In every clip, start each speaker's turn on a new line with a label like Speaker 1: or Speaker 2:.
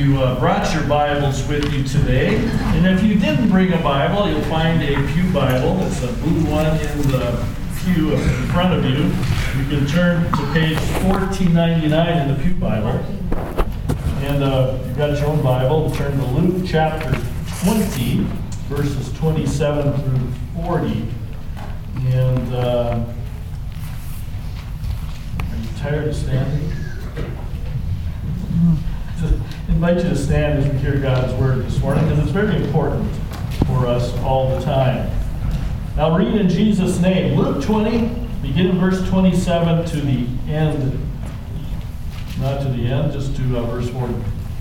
Speaker 1: you brought your Bibles with you today. And if you didn't bring a Bible, you'll find a pew Bible. It's a blue one in the pew in front of you. You can turn to page 1499 in the pew Bible. And you've got your own Bible. Turn to Luke chapter 20, verses 27 through 40. And are you tired of standing? I invite you to stand as we hear God's word this morning, because it's very important for us all the time. Now read in Jesus' name. Luke 20, begin in verse 27 to the end. Not to the end, just to verse 40.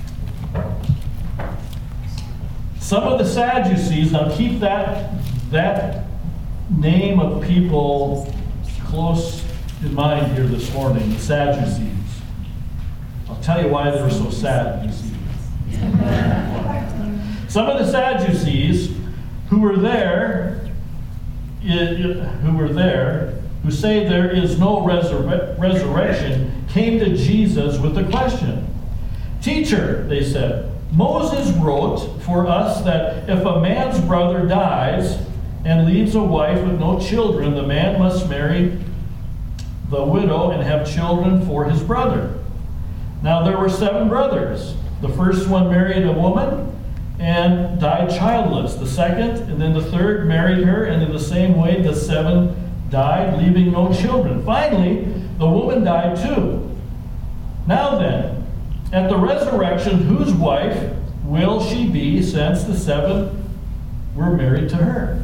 Speaker 1: Some of the Sadducees, now keep that name of people close in mind here this morning, the Sadducees. I'll tell you why they were so sad, you see. Some of the Sadducees who were there, who say there is no resurrection, came to Jesus with a question. Teacher, they said, Moses wrote for us that if a man's brother dies and leaves a wife with no children, the man must marry the widow and have children for his brother. Now there were 7 brothers. The first one married a woman and died childless. The second, and then the third married her, and in the same way the 7 died, leaving no children. Finally, the woman died too. Now then, at the resurrection, whose wife will she be, since the 7 were married to her?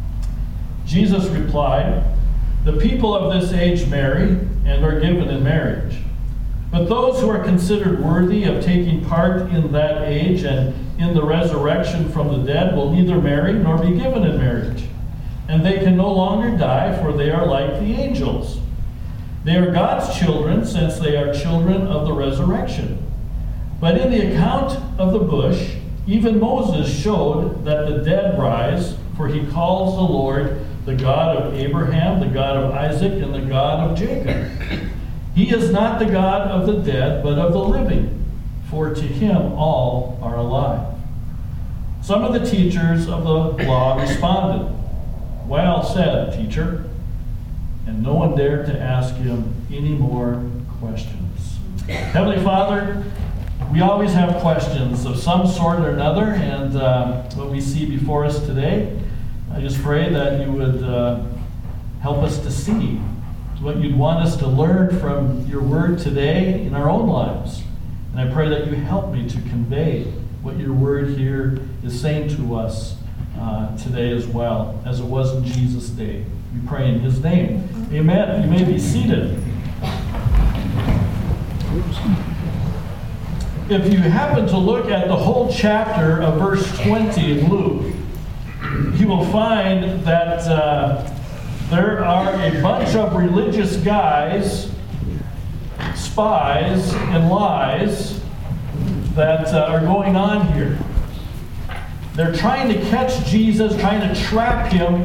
Speaker 1: Jesus replied, the people of this age marry and are given in marriage. But those who are considered worthy of taking part in that age and in the resurrection from the dead will neither marry nor be given in marriage. And they can no longer die, for they are like the angels. They are God's children, since they are children of the resurrection. But in the account of the bush, even Moses showed that the dead rise, for he calls the Lord the God of Abraham, the God of Isaac, and the God of Jacob. He is not the God of the dead, but of the living, for to him all are alive. Some of the teachers of the law responded, well said, teacher. And no one dared to ask him any more questions. Heavenly Father, we always have questions of some sort or another, and what we see before us today, I just pray that you would help us to see what you'd want us to learn from your word today in our own lives. And I pray that you help me to convey what your word here is saying to us today as well, as it was in Jesus' day. We pray in his name. Amen. You may be seated. If you happen to look at the whole chapter of verse 20 in Luke, you will find that there are a bunch of religious guys, spies, and lies that are going on here. They're trying to catch Jesus, trying to trap him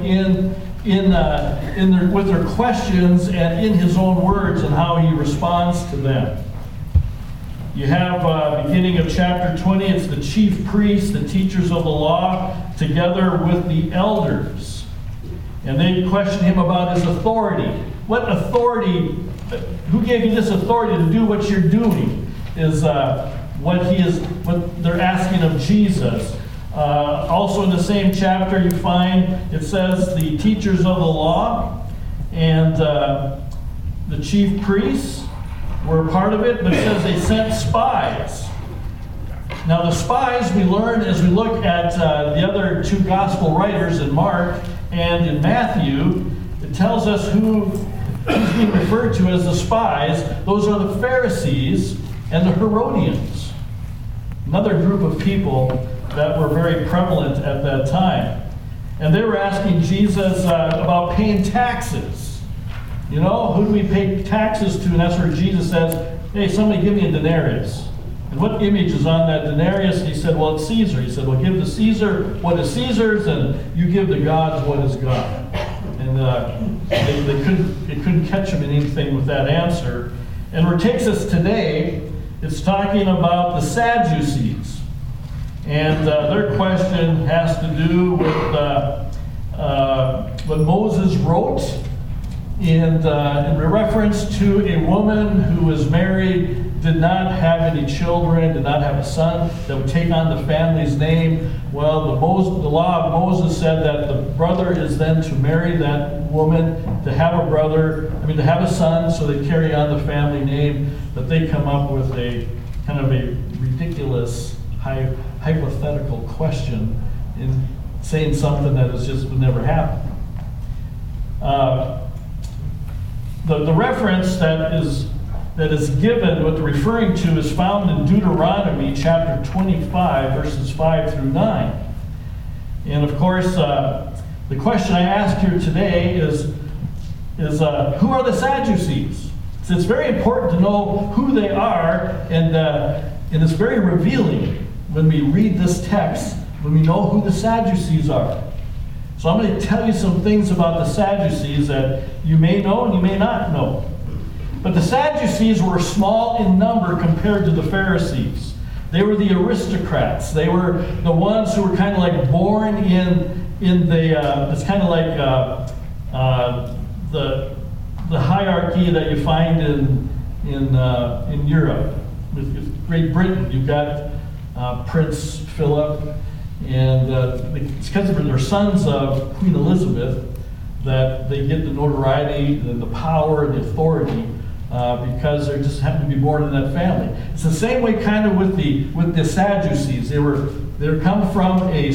Speaker 1: with their questions and in his own words and how he responds to them. You have, beginning of chapter 20, it's the chief priests, the teachers of the law, together with the elders. And they question him about his authority. What authority, who gave you this authority to do what you're doing, is what they're asking of Jesus. Also in the same chapter you find, it says the teachers of the law and the chief priests were a part of it, but it says they sent spies. Now the spies we learn as we look at the other 2 gospel writers in Mark and in Matthew, it tells us who's being referred to as the spies. Those are the Pharisees and the Herodians, another group of people that were very prevalent at that time. And they were asking Jesus about paying taxes. You know, who do we pay taxes to? And that's where Jesus says, hey, somebody give me a denarius. And what image is on that denarius? He said, well, it's Caesar. He said, well, give to Caesar what is Caesar's, and you give to God what is God. And they couldn't catch him in anything with that answer. And where it takes us today, it's talking about the Sadducees. And their question has to do with what Moses wrote in reference to a woman who was married, did not have any children, did not have a son that would take on the family's name. Well, the law of Moses said that the brother is then to marry that woman, to have a son, so they carry on the family name. But they come up with a kind of a ridiculous hypothetical question in saying something that would never happen. The reference that is given, what they're referring to, is found in Deuteronomy chapter 25, verses 5 through 9. And of course, the question I ask here today is who are the Sadducees? So it's very important to know who they are, and it's very revealing when we read this text, when we know who the Sadducees are. So I'm going to tell you some things about the Sadducees that you may know and you may not know. But the Sadducees were small in number compared to the Pharisees. They were the aristocrats. They were the ones who were kind of like born in the, it's kind of like the hierarchy that you find in Europe. With Great Britain, you've got Prince Philip, and it's because they're sons of Queen Elizabeth that they get the notoriety, the power, and the authority, because they just happen to be born in that family. It's the same way kind of with the Sadducees. They come from a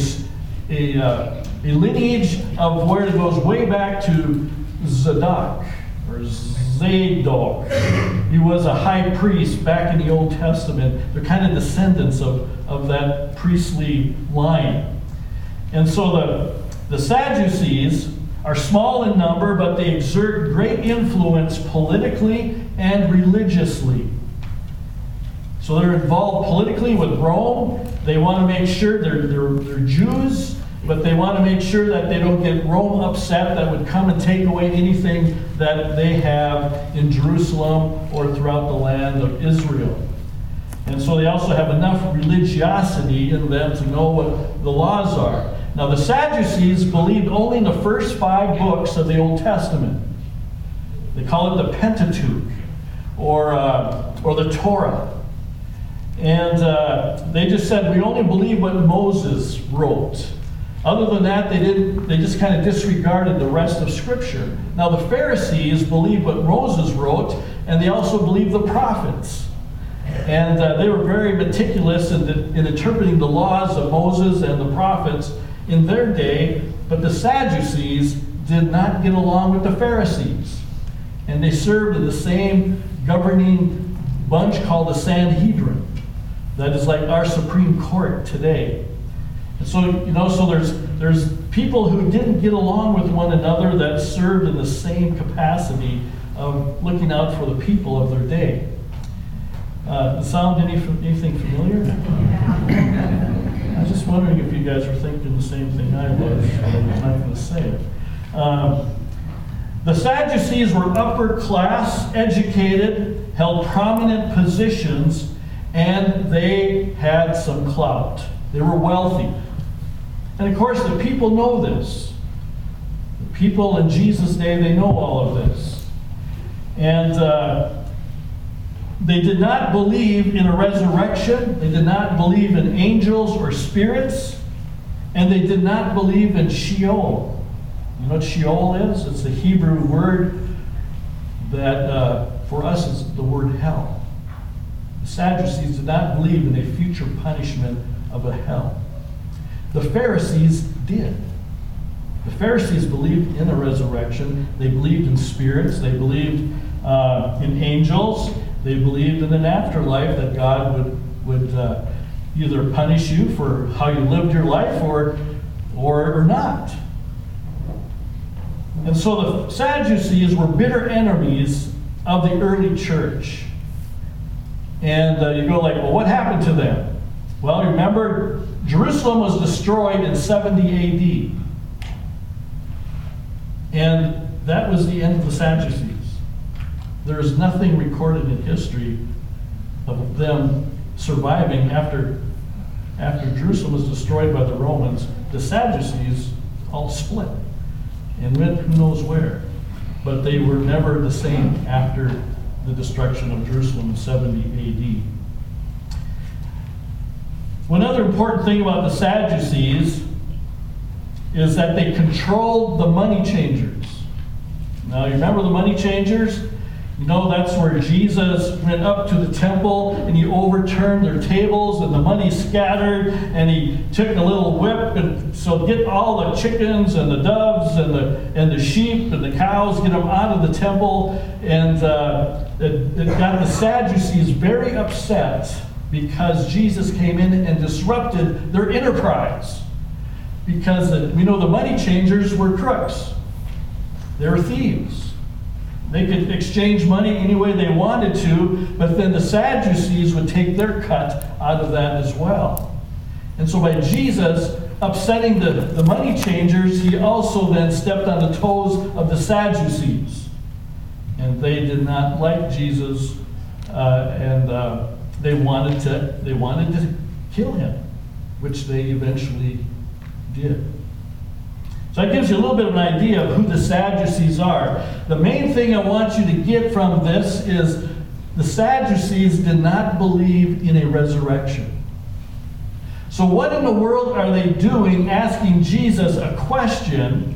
Speaker 1: lineage of where it goes way back to Zadok, or Zadok. He was a high priest back in the Old Testament. They're kind of descendants of that priestly line. And so the Sadducees are small in number, but they exert great influence politically and religiously. So they're involved politically with Rome. They want to make sure they're Jews, but they want to make sure that they don't get Rome upset that would come and take away anything that they have in Jerusalem or throughout the land of Israel. And so they also have enough religiosity in them to know what the laws are. Now, the Sadducees believed only in the first 5 books of the Old Testament. They call it the Pentateuch, or the Torah. And they just said, we only believe what Moses wrote. Other than that, they just kind of disregarded the rest of Scripture. Now, the Pharisees believed what Moses wrote, and they also believed the prophets. And they were very meticulous in interpreting the laws of Moses and the prophets in their day, but the Sadducees did not get along with the Pharisees. And they served in the same governing bunch called the Sanhedrin. That is like our Supreme Court today. And so, so there's people who didn't get along with one another that served in the same capacity of looking out for the people of their day. Sound anything familiar? I was just wondering if you guys were thinking the same thing I was. I'm not going to say it. The Sadducees were upper class, educated, held prominent positions, and they had some clout. They were wealthy. And of course, the people know this. The people in Jesus' day, they know all of this. And they did not believe in a resurrection. They did not believe in angels or spirits. And they did not believe in Sheol. You know what Sheol is? It's the Hebrew word that for us is the word hell. The Sadducees did not believe in a future punishment of a hell. The Pharisees did. The Pharisees believed in a resurrection. They believed in spirits. They believed in angels. They believed in an afterlife, that God would either punish you for how you lived your life or not. And so the Sadducees were bitter enemies of the early church. And you go like, well, what happened to them? Well, remember, Jerusalem was destroyed in 70 AD. And that was the end of the Sadducees. There is nothing recorded in history of them surviving after after Jerusalem was destroyed by the Romans, the Sadducees all split and went who knows where. But they were never the same after the destruction of Jerusalem in 70 AD. One other important thing about the Sadducees is that they controlled the money changers. Now, you remember the money changers? You know, that's where Jesus went up to the temple and he overturned their tables and the money scattered, and he took a little whip and so get all the chickens and the doves and the sheep and the cows, get them out of the temple. And it got the Sadducees very upset because Jesus came in and disrupted their enterprise. Because we know the money changers were crooks. They were thieves. They could exchange money any way they wanted to, but then the Sadducees would take their cut out of that as well. And so by Jesus upsetting the money changers, he also then stepped on the toes of the Sadducees. And they did not like Jesus, and they wanted to kill him, which they eventually did. So that gives you a little bit of an idea of who the Sadducees are. The main thing I want you to get from this is the Sadducees did not believe in a resurrection. So what in the world are they doing asking Jesus a question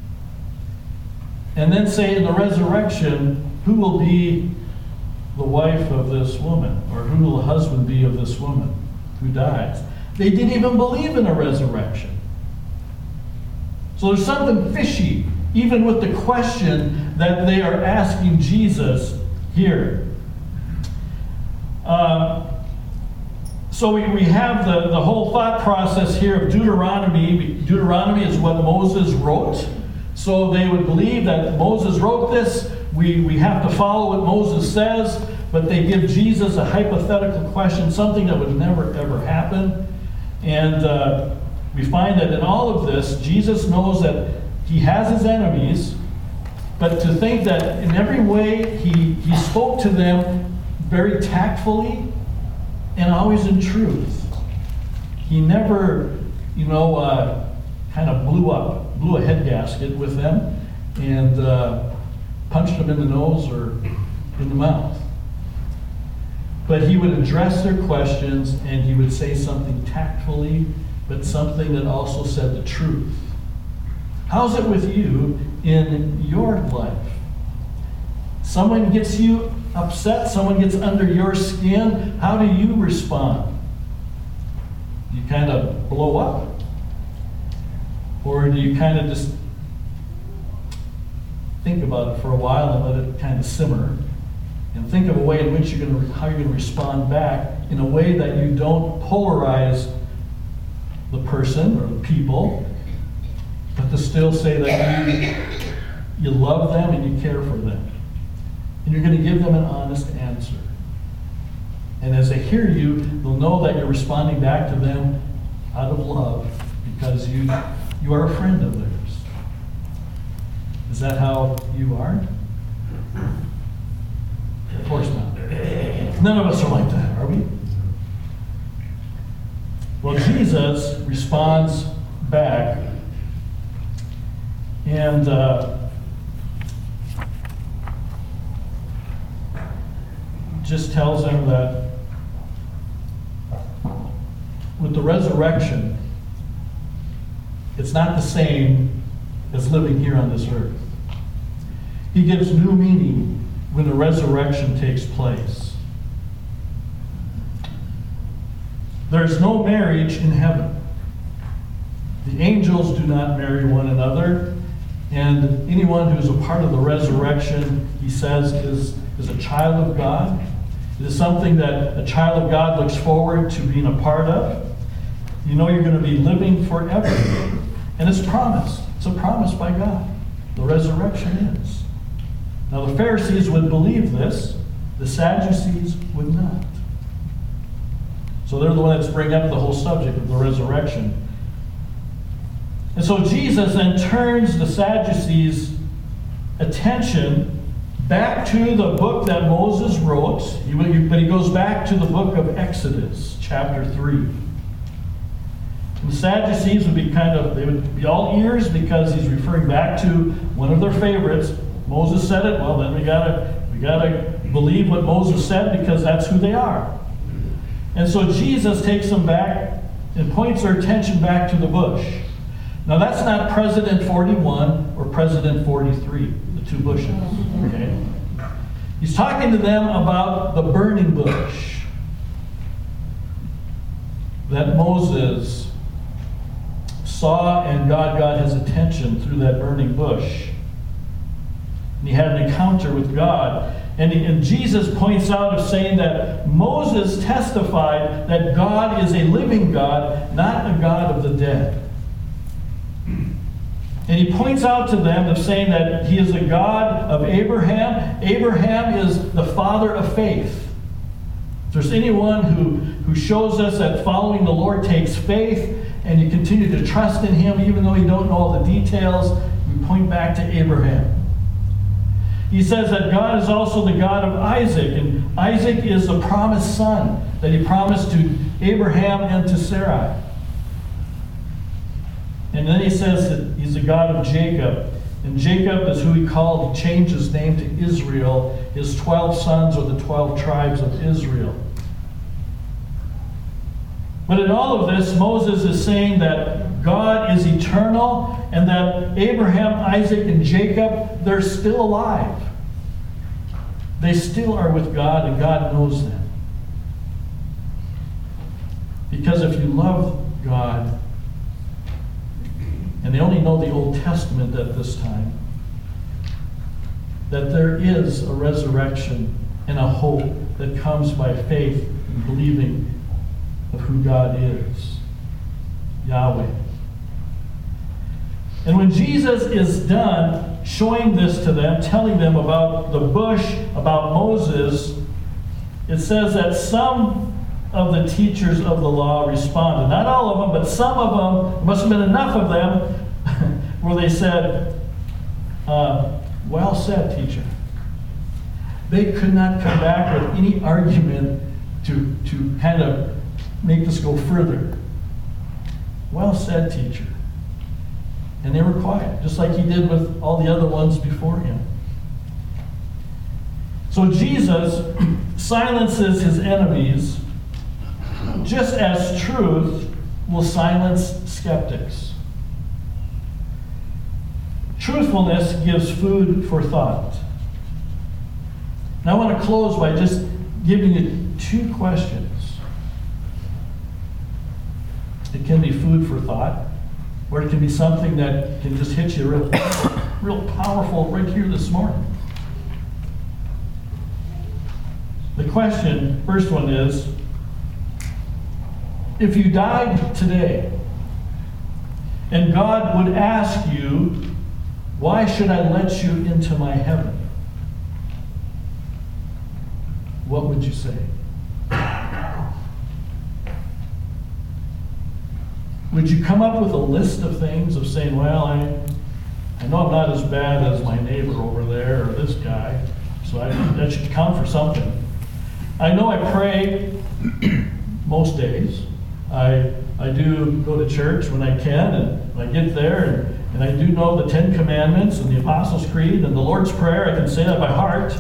Speaker 1: and then say in the resurrection, who will be the wife of this woman? Or who will the husband be of this woman who dies? They didn't even believe in a resurrection. So there's something fishy, even with the question that they are asking Jesus here. So we have the whole thought process here of Deuteronomy. Deuteronomy is what Moses wrote. So they would believe that Moses wrote this. We have to follow what Moses says, but they give Jesus a hypothetical question, something that would never, ever happen. And we find that in all of this, Jesus knows that he has his enemies, but to think that in every way he spoke to them very tactfully and always in truth. He never, kind of blew a head gasket with them and punched them in the nose or in the mouth. But he would address their questions and he would say something tactfully, but something that also said the truth. How's it with you in your life? Someone gets you upset, someone gets under your skin, how do you respond? Do you kind of blow up? Or do you kind of just think about it for a while and let it kind of simmer? And think of a way in which how you're going to respond back in a way that you don't polarize the person or the people, but to still say that you love them and you care for them. And you're going to give them an honest answer. And as they hear you, they'll know that you're responding back to them out of love because you are a friend of theirs. Is that how you are? Of course not. None of us are like that, are we? Well, Jesus responds back and just tells them that with the resurrection, it's not the same as living here on this earth. He gives new meaning when the resurrection takes place. There's no marriage in heaven. The angels do not marry one another, and anyone who's a part of the resurrection, he says, is a child of God. It is something that a child of God looks forward to being a part of. You know you're going to be living forever. And it's promised. It's a promise by God. The resurrection is. Now the Pharisees would believe this. The Sadducees would not. So they're the ones that bring up the whole subject of the resurrection. And so Jesus then turns the Sadducees' attention back to the book that Moses wrote, but he goes back to the book of Exodus, chapter 3. The Sadducees would be they would be all ears because he's referring back to one of their favorites. Moses said it, well then we gotta believe what Moses said because that's who they are. And so Jesus takes them back and points their attention back to the bush. Now that's not President 41 or President 43, the two bushes. Okay? He's talking to them about the burning bush that Moses saw, and God got his attention through that burning bush. And he had an encounter with God. And Jesus points out of saying that Moses testified that God is a living God, not a God of the dead. And he points out to them of saying that he is the God of Abraham. Abraham is the father of faith. If there's anyone who shows us that following the Lord takes faith and you continue to trust in him even though you don't know all the details, we point back to Abraham. He says that God is also the God of Isaac, and Isaac is the promised son that he promised to Abraham and to Sarai. And then he says that he's the God of Jacob. And Jacob is who he changed his name to Israel, his 12 sons or the 12 tribes of Israel. But in all of this, Moses is saying that God is eternal and that Abraham, Isaac, and Jacob, they're still alive. They still are with God, and God knows them. Because if you love God, and they only know the Old Testament at this time, that there is a resurrection and a hope that comes by faith and believing of who God is, Yahweh. And when Jesus is done showing this to them, telling them about the bush, about Moses, it says that some of the teachers of the law responded. Not all of them, but some of them, there must have been enough of them, where they said, well said, teacher. They could not come back with any argument to kind of make this go further. Well said, teacher. And they were quiet, just like he did with all the other ones before him. So Jesus silences his enemies just as truth will silence skeptics. Truthfulness gives food for thought. Now I want to close by just giving you two questions. It can be food for thought, or it can be something that can just hit you real powerful right here this morning. The question, first one is, if you died today and God would ask you, why should I let you into my heaven? What would you say? Would you come up with a list of things of saying, well, I know I'm not as bad as my neighbor over there or this guy, so that should count for something. I know I pray most days. I do go to church when I can, and I get there, and I do know the 10 Commandments and the Apostles' Creed and the Lord's Prayer. I can say that by heart.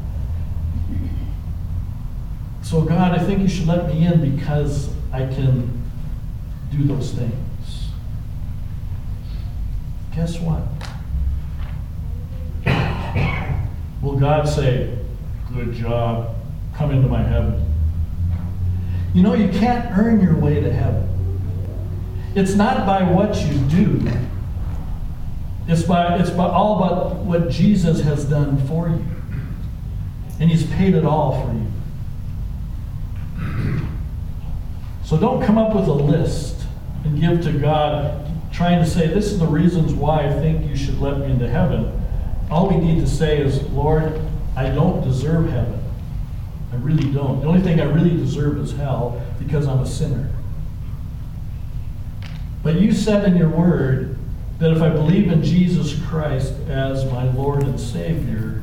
Speaker 1: So God, I think you should let me in because I can do those things. Guess what? Will God say, good job, come into my heaven? You know, you can't earn your way to heaven. It's not by what you do. It's all about what Jesus has done for you. And he's paid it all for you. So don't come up with a list and give to God trying to say, this is the reasons why I think you should let me into heaven. All we need to say is, Lord, I don't deserve heaven. I really don't. The only thing I really deserve is hell because I'm a sinner. But you said in your word that if I believe in Jesus Christ as my Lord and Savior,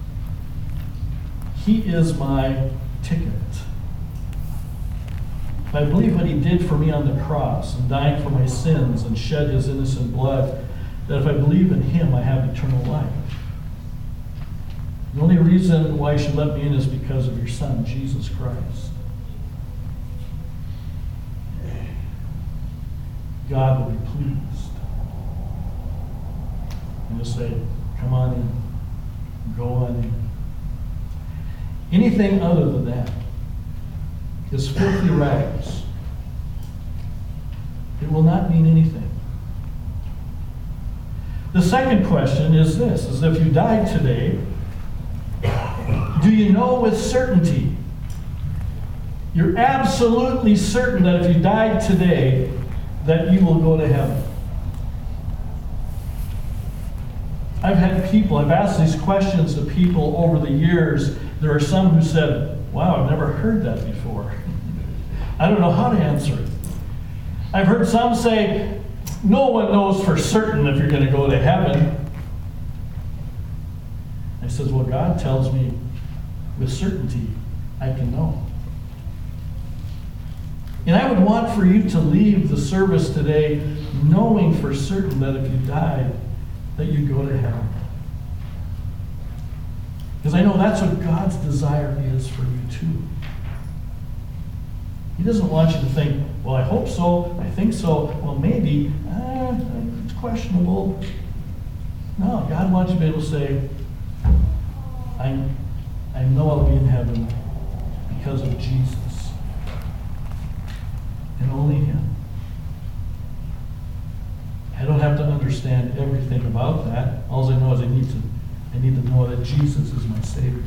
Speaker 1: he is my ticket. if I believe what he did for me on the cross and dying for my sins and shed his innocent blood, that if I believe in him, I have eternal life. The only reason why you should let me in is because of your Son, Jesus Christ. God will be pleased. And he'll say, come on in. Go on in. Anything other than that is filthy rags. It will not mean anything. The second question is this, is if you died today, do you know with certainty, you're absolutely certain that if you died today, that you will go to heaven? I've asked these questions to people over the years. There are some who said, wow, I've never heard that before. I don't know how to answer it. I've heard some say, no one knows for certain if you're going to go to heaven. I says, well, God tells me with certainty I can know. And I would want for you to leave the service today knowing for certain that if you died, that you'd go to heaven. Because I know that's what God's desire is for you too. He doesn't want you to think, well, I hope so, I think so, well, maybe, it's questionable. No, God wants you to be able to say, I know I'll be in heaven because of Jesus. And only him. I don't have to understand everything about that. All I know is I need to know that Jesus is my Savior.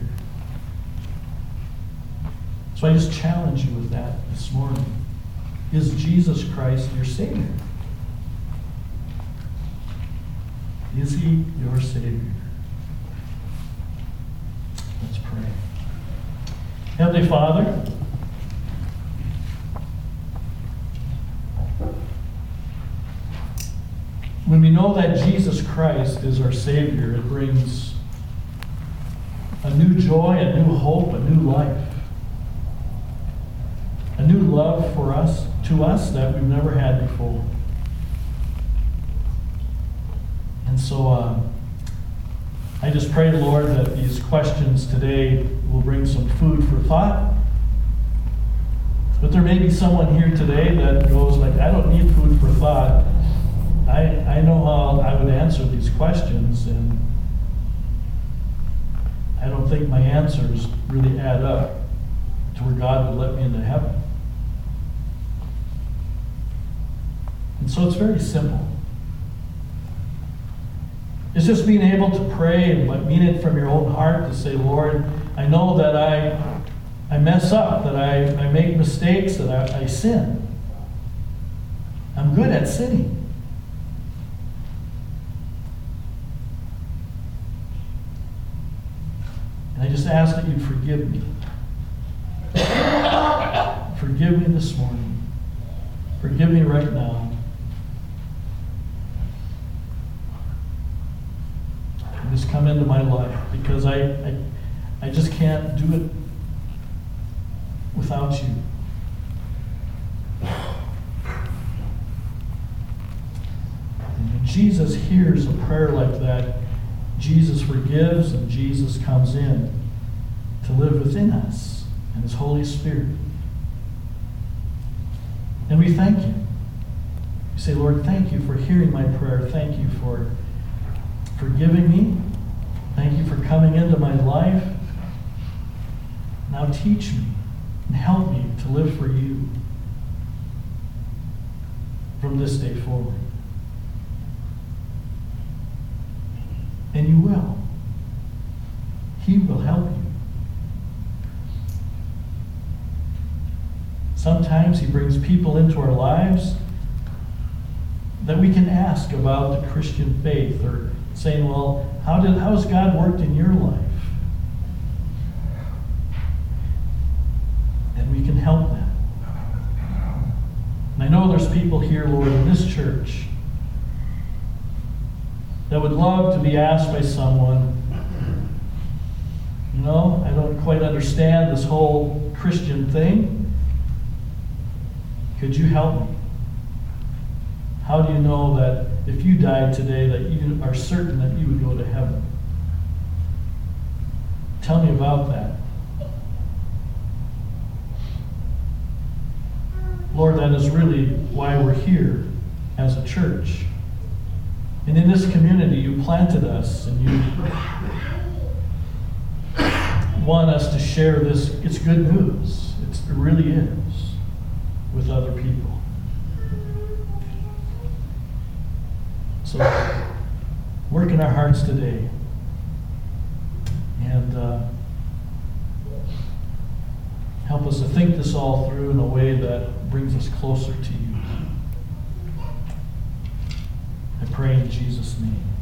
Speaker 1: So I just challenge you with that this morning. Is Jesus Christ your Savior? Is he your Savior? Let's pray. Heavenly Father, when we know that Jesus Christ is our Savior, it brings a new joy, a new hope, a new life. A new love for us, to us, that we've never had before. And so I just pray, Lord, that these questions today will bring some food for thought. But there may be someone here today that goes like, I don't need food for thought. I know how I would answer these questions, and I don't think my answers really add up to where God would let me into heaven. And so it's very simple. It's just being able to pray and mean it from your own heart to say, Lord, I know that I mess up, that I make mistakes, that I sin. I'm good at sinning. And I just ask that you forgive me. Forgive me this morning. Forgive me right now. And just come into my life, because I just can't do it without you. And when Jesus hears a prayer like that, Jesus forgives and Jesus comes in to live within us and his Holy Spirit. And we thank you. We say, Lord, thank you for hearing my prayer. Thank you for forgiving me. Thank you for coming into my life. Now teach me and help me to live for you from this day forward. And you will. He will help you. Sometimes he brings people into our lives that we can ask about the Christian faith, or saying, well, how has God worked in your life? And we can help them. And I know there's people here, Lord, in this church that would love to be asked by someone, I don't quite understand this whole Christian thing. Could you help me? How do you know that if you died today that you are certain that you would go to heaven? Tell me about that. Lord, that is really why we're here as a church. And in this community, you planted us and you want us to share this. It's good news. It really is with other people. So work in our hearts today. And help us to think this all through in a way that brings us closer to you. I pray in Jesus' name.